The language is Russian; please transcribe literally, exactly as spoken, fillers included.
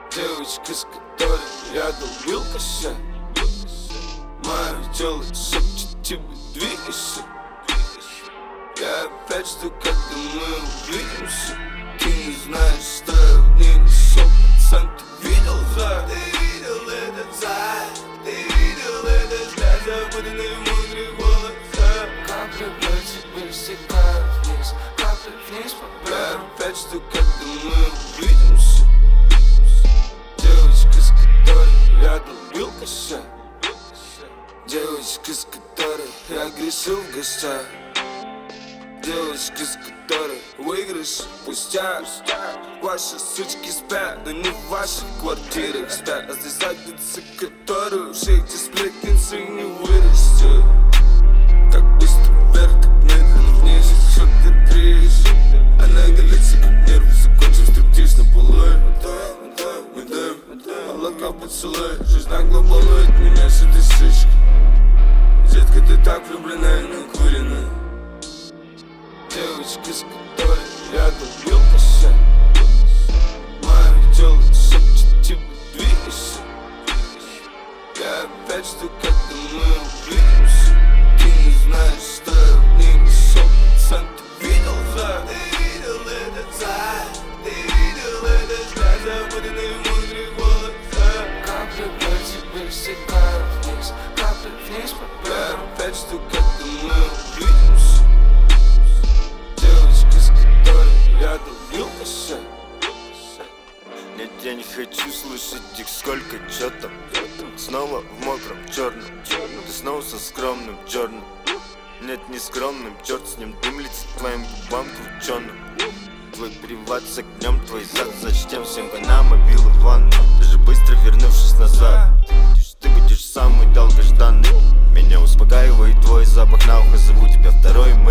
Девочка, с которой я долбил косяк, мое тело шепчет тебе двигайся. Я опять жду, когда мы увидимся. Ты не знаешь, что я в ней нашел, пацан, ты видел за? Ты видел этот зад, ты видел этот взгляд, запутанный мудрый голоса. Капли по тебе стекают вниз, капли вниз по бедру. Я опять жду, когда мы увидимся. Девочка, с которой я долбил косяк, девочка, с которой я грешил в гостях, девочка, с которой выигрыш пустяк. Ваши сучки спят, но не в ваших квартирах спят. А здесь задницы, которую в шейте сплетницы не вырастет. Так быстро вверх, так медленно вниз, что ты трешь. Она голится, как нервы, закончив стриптиз на полу. Мы даем молока поцелуй, жизнь нагло балует меня с этой сучкой. Детка, ты так влюблена и накурена. Девочка, с которой я долбил косяк, мое тело шепчет тебе двигайся. Я опять жду, когда мы увидимся. Ты не знаешь, что я в ней нашел, пацан, ты видел за? Ты видел этот зад, ты видел этот взгляд, запутанный мудрый голоса. Капли по тебе стекают вниз, капли вниз по бедру. Я опять жду, когда мы увидимся. Девочка, с которой я долбил косяк. Нет, я не хочу слышать их, сколько чё там. Снова в мокром черном, ты снова со скромным черным. Нет, не скромным, черт с ним, дым летит твоим губам крученым. Твой приват с огнем, твой зад зачтем всем по нам мобилы в ванну. Даже быстро вернувшись назад, ты будешь, ты будешь самый долгожданный. Меня успокаивает твой запах на ухо, зову тебя второй мой.